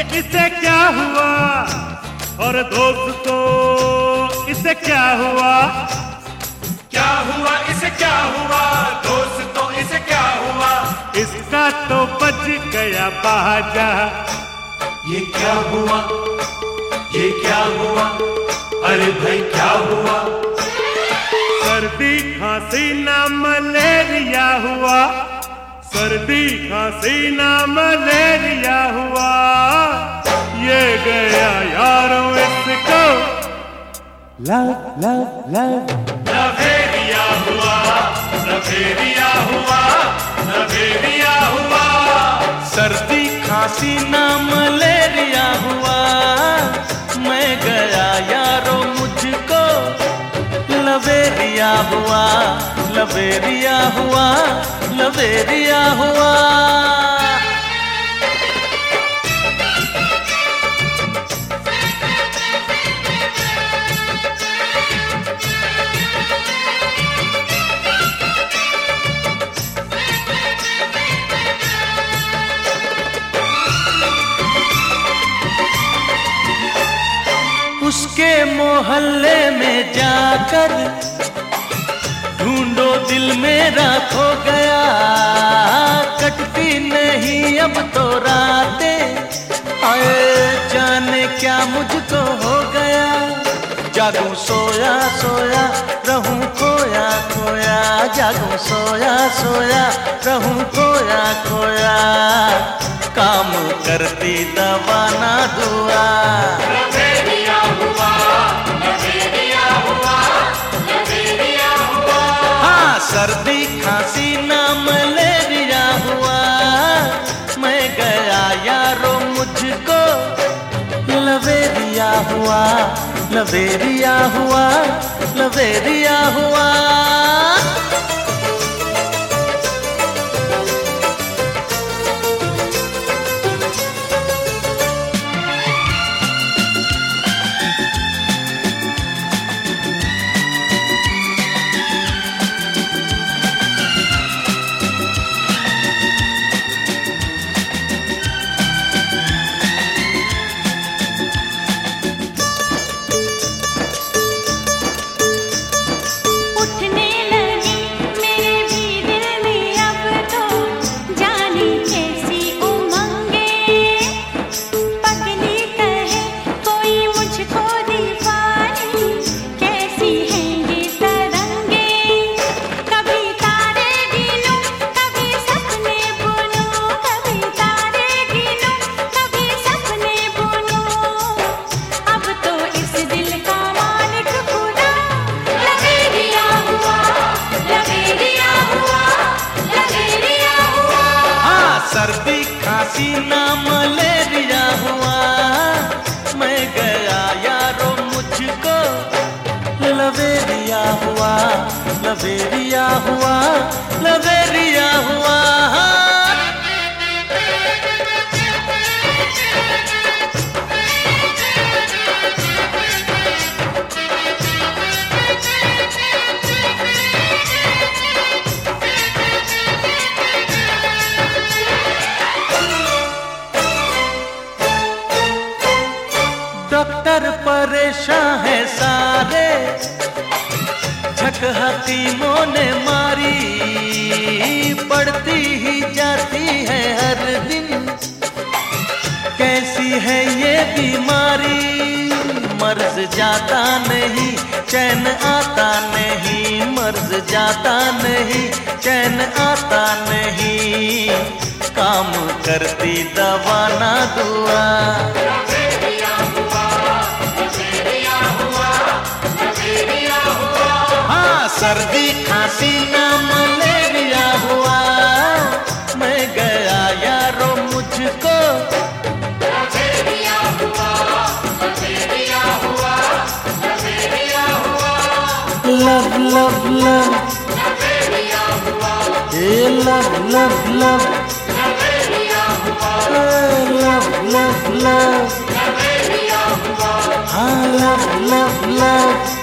इसे क्या हुआ, और दोस्तों इसे क्या हुआ, क्या हुआ इसे क्या हुआ, दोस्तों इसे क्या हुआ, इसका तो बच गया बाजा। ये क्या हुआ, ये क्या हुआ, अरे भाई क्या हुआ, सर्दी खांसी ना मलेरिया हुआ, सर्दी खांसी ना मलेरिया हुआ, ये गया यारों इसको लव लव लव लवेरिया हुआ, लवेरिया हुआ, लवेरिया हुआ, सर्दी खांसी ना मलेरिया हुआ, मैं गया यारो मुझको लवेरिया हुआ, लवेरिया हुआ, लवेरिया हुआ। उसके मोहल्ले में जाकर ढूंढो दिल मेरा खो गया, कटती नहीं अब तो रातें, आए जाने क्या मुझको हो गया, जागूं सोया सोया रहूं खोया खोया, जागूं सोया सोया रहूं खोया खोया, काम करती दवा ना दुआ। लवेरिया हुआ, लवेरिया हुआ, लवेरिया हुआ, हाँ सर्दी खांसी ना मलेरिया हुआ, मैं गया यारो मुझको लवेरिया हुआ, लवेरिया हुआ, लवेरिया हुआ। सर्दी खांसी ना मलेरिया हुआ, मैं गया यारो मुझको लवेरिया हुआ, लवेरिया हुआ, लवेरिया हुआ। डॉक्टर परेशान है सारे, झक हकीमों ने मारी, बढ़ती ही जाती है हर दिन, कैसी है ये बीमारी, मर्ज जाता नहीं चैन आता नहीं, मर्ज जाता नहीं चैन आता नहीं, काम करती दवा ना दुआ। सर्दी खांसी ना मलेरिया हुआ, मैं गया यारो मुझको लवेरिया हुआ, लवेरिया हुआ, लवेरिया हुआ, लव लव लव, लवेरिया हुआ, लव लव लव, लवेरिया हुआ, लव लव लव, लवेरिया हुआ, हाँ लव लव लव।